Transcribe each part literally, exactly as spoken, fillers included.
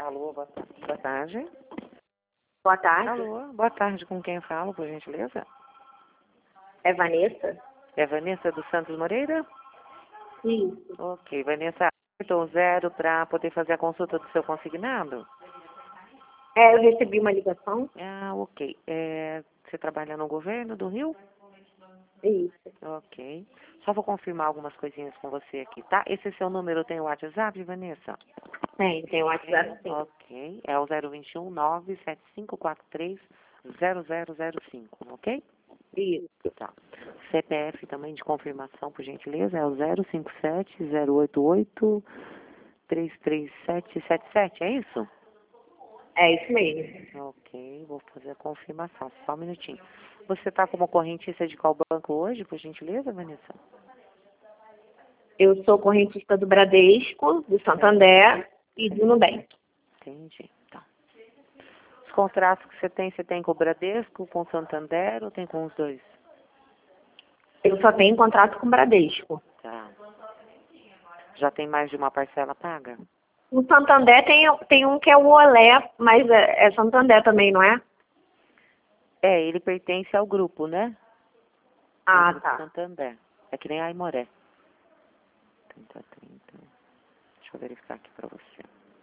Alô, boa tarde. Boa tarde. Boa tarde. Alô, boa tarde. Com quem eu falo, por gentileza? É Vanessa? É Vanessa dos Santos Moreira? Isso. Ok, Vanessa, apertou zero para poder fazer a consulta do seu consignado? É, eu recebi uma ligação. Ah, ok. É, você trabalha no governo do Rio? Isso. Ok. Só vou confirmar algumas coisinhas com você aqui, tá? Esse seu número tem o WhatsApp, Vanessa? Tem, tem o WhatsApp sim. Ok. É o zero dois um nove sete cinco quatro três zero zero zero cinco, ok? Isso. Tá. C P F também de confirmação, por gentileza, é o zero cinco sete zero oito oito três três sete sete sete, é isso? É isso mesmo. Ok, vou fazer a confirmação, só um minutinho. Você está como correntista de qual banco hoje, por gentileza, Vanessa? Eu sou correntista do Bradesco, do Santander e do Nubank. Entendi, tá. Os contratos que você tem, você tem com o Bradesco, com o Santander ou tem com os dois? Eu só tenho contrato com o Bradesco. Tá. Já tem mais de uma parcela paga? O Santander tem, tem um que é o Olé, mas é, é Santander também, não é? É, ele pertence ao grupo, né? Ah, Ao grupo tá. Santander. É que nem a Aimoré. trinta, trinta. Deixa eu verificar aqui pra você.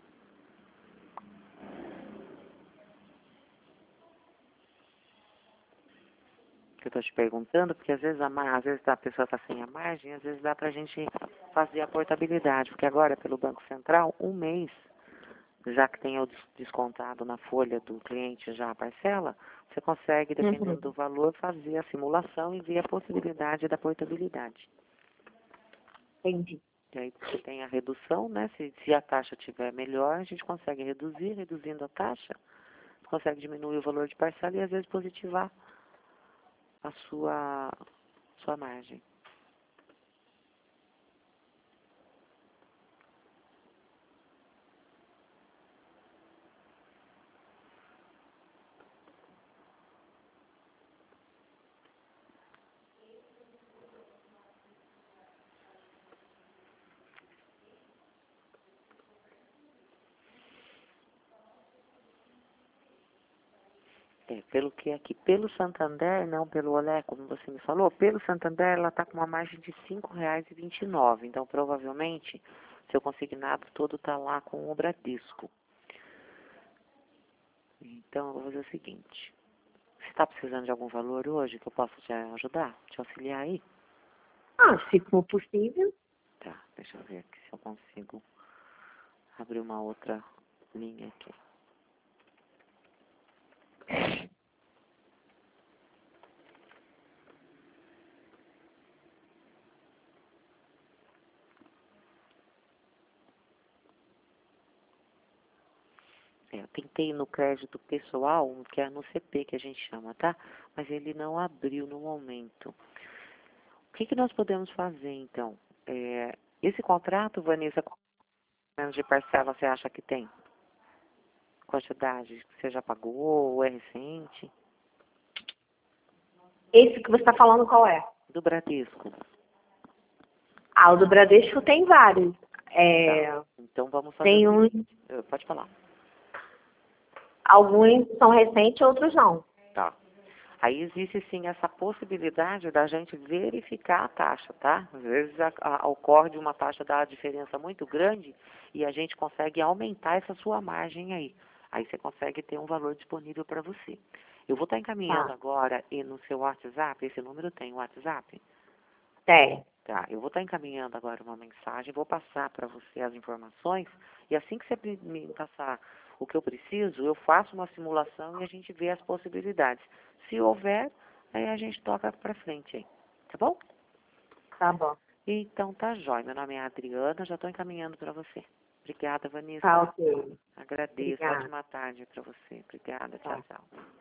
Que eu tô te perguntando, porque às vezes a, ma- às vezes a pessoa tá sem a margem, às vezes dá pra gente fazer a portabilidade, porque agora pelo Banco Central, um mês, já que tem o des- descontado na folha do cliente já a parcela, você consegue, dependendo Uhum. do valor, fazer a simulação e ver a possibilidade da portabilidade. Entendi. E aí você tem a redução, né? Se, se a taxa estiver melhor, a gente consegue reduzir, reduzindo a taxa, consegue diminuir o valor de parcela e às vezes positivar a sua, sua margem. É, pelo que aqui, pelo Santander, não pelo Olé, como você me falou, pelo Santander ela está com uma margem de cinco reais e vinte e nove. Então, provavelmente, seu consignado todo está lá com o Bradesco. Então, eu vou fazer o seguinte. Você está precisando de algum valor hoje que eu possa te ajudar, te auxiliar aí? Ah, se for possível. Tá, deixa eu ver aqui se eu consigo abrir uma outra linha aqui. É, eu tentei no crédito pessoal, que é no C P que a gente chama, tá? Mas ele não abriu no momento. O que, que nós podemos fazer, então? É, esse contrato, Vanessa, quantos anos de parcela você acha que tem? Quantidade que você já pagou ou é recente? Esse que você está falando qual é? Do Bradesco. Ah, o do Bradesco tem vários. É, Tá. Então vamos fazer tem o uns, seguinte. Eh, Pode falar. alguns são recentes, outros não. Tá. Aí existe sim essa possibilidade da gente verificar a taxa, tá? Às vezes a, a, ocorre de uma taxa da diferença muito grande e a gente consegue aumentar essa sua margem aí. Aí você consegue ter um valor disponível para você. Eu vou estar encaminhando Tá, agora e no seu WhatsApp, esse número tem o WhatsApp? tem. Tá, eu vou estar encaminhando agora uma mensagem, vou passar para você as informações e assim que você me me passar o que eu preciso, eu faço uma simulação e a gente vê as possibilidades. Se houver, aí a gente toca para frente aí, tá bom? Tá bom. Então tá jóia. Meu nome é Adriana, já estou encaminhando para você. Obrigada, Tá Vanessa. ok. Agradeço. Obrigada. Ótima tarde para você. Obrigada. Tchau, Tá. tchau.